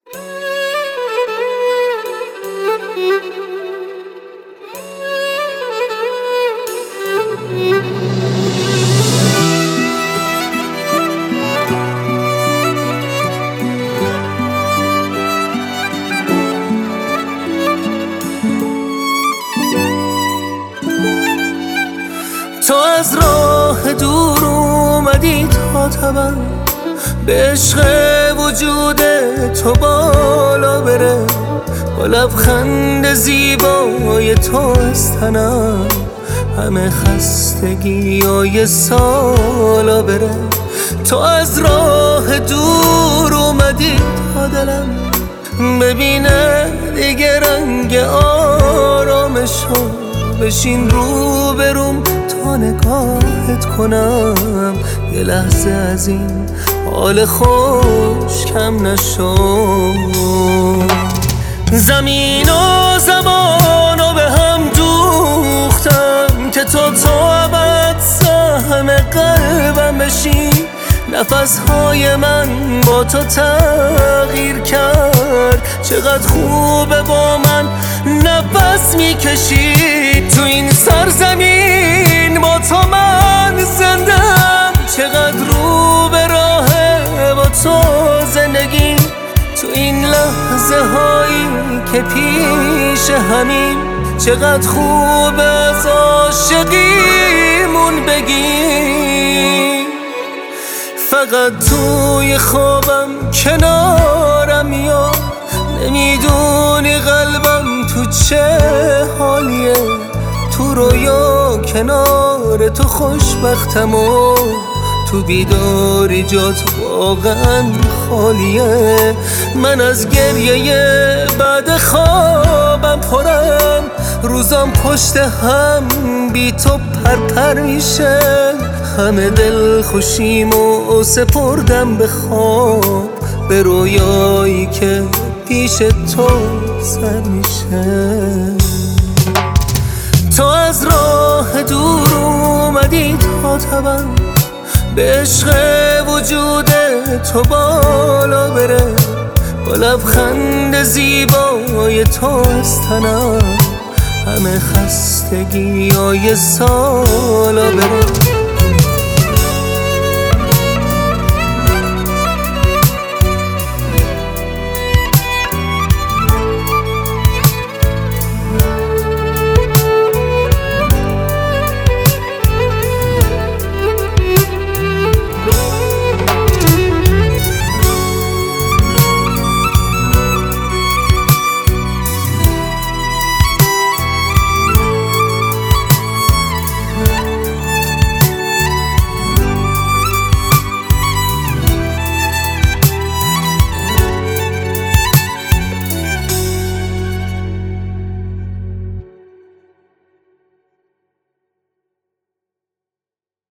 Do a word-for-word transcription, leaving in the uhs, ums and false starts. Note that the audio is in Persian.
تو از راه دور اومدی تا تبن به عشق وجود تو بالا بره، با لبخند زیبای تو از تنم همه خستگی های سالا بره. تو از راه دور اومدی تا دلم ببینه دیگه رنگ آرامشو، بشین رو بروم تا نگاهت کنم، یه لحظه از این حال خوش کم نشو. زمین و زمانو به هم دوختم که تو تا ابد سهم قلبم بشی. نفسهای من با تو تغییر کرد، چقدر خوبه با من نفس میکشی. تو این سرزمین با تو من زندم، چقدر رو به راهه با تو زندگی. تو این لحظه هایی که پیش همین، چقدر خوب از عاشقیمون بگی. فقط توی خوابم کنارم میاد، نمیدونی قلبم تو چه حالیه. تو رویا کنار تو خوشبختم و تو بیداری جات واقعا خالیه. من از گریه بعد خوابم پرم، روزام پشت هم بی تو پرپر میشه. همه دل خوشیمو سپردم به خواب، به رویایی که پیش تو سر میشه. تو از راه دور اومدی تا تبن به عشق وجود تو بالا بره، با لبخند زیبای تو از تنم همه خستگی های سالا بره.